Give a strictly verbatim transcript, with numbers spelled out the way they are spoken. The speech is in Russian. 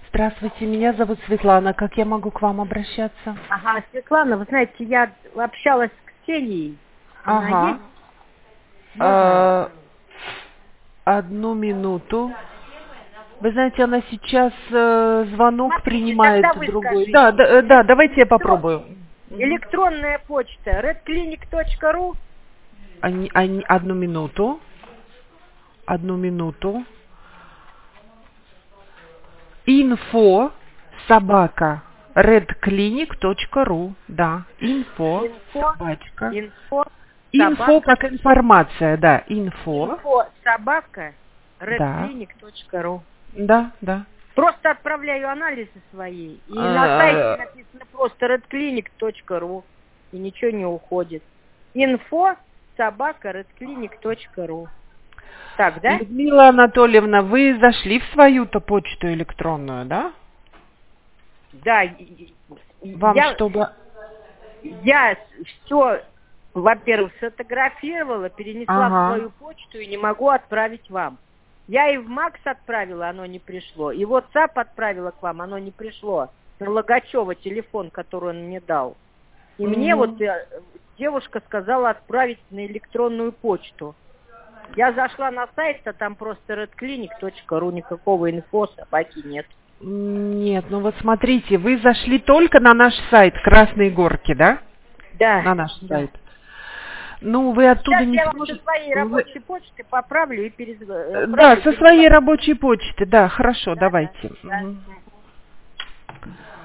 Здравствуйте, меня зовут Светлана. Как я могу к вам обращаться? Ага, Светлана, вы знаете, я общалась с Ксенией. Она Ага. есть? А, одну минуту. Вы знаете, она сейчас э, звонок Смотрите, принимает тогда вы другой. скажите. Да, да, э, да, давайте я Электро- попробую. Электронная почта redclinic точка ру. Они- они- одну минуту. Одну минуту. Инфо собака redclinic точка ру. Да, инфо Инфо, собачка. инфо, Инфо собака, как информация, да, инфо. инфо, собака, Да, redclinic точка ру. да, да. Просто отправляю анализы свои. И на сайте Э, написано просто redclinic точка ру. И ничего не уходит. Инфо, собака, redclinic точка ру. Так, да? Людмила Анатольевна, вы зашли в свою-то почту электронную, да? Да, и- и- Вам я, чтобы... я все, во-первых, сфотографировала, перенесла в Ага. свою почту и не могу отправить вам. Я и в Макс отправила, оно не пришло. И WhatsApp отправила к вам, оно не пришло. На Логачева телефон, который он мне дал. И мне Мгм. вот э, девушка сказала отправить на электронную почту. Я зашла на сайт, а там просто redclinic точка ру, никакого инфо, собаки нет. Нет, ну вот смотрите, вы зашли только на наш сайт Красные Горки, да? Да, На наш да. сайт. Ну, вы оттуда Сейчас не я вам со сможете... своей вы- рабочей почты поправлю и перез... э, Да, отправлю со перезвоню. своей рабочей почты, да, хорошо, Да, да, давайте. да. Мгм.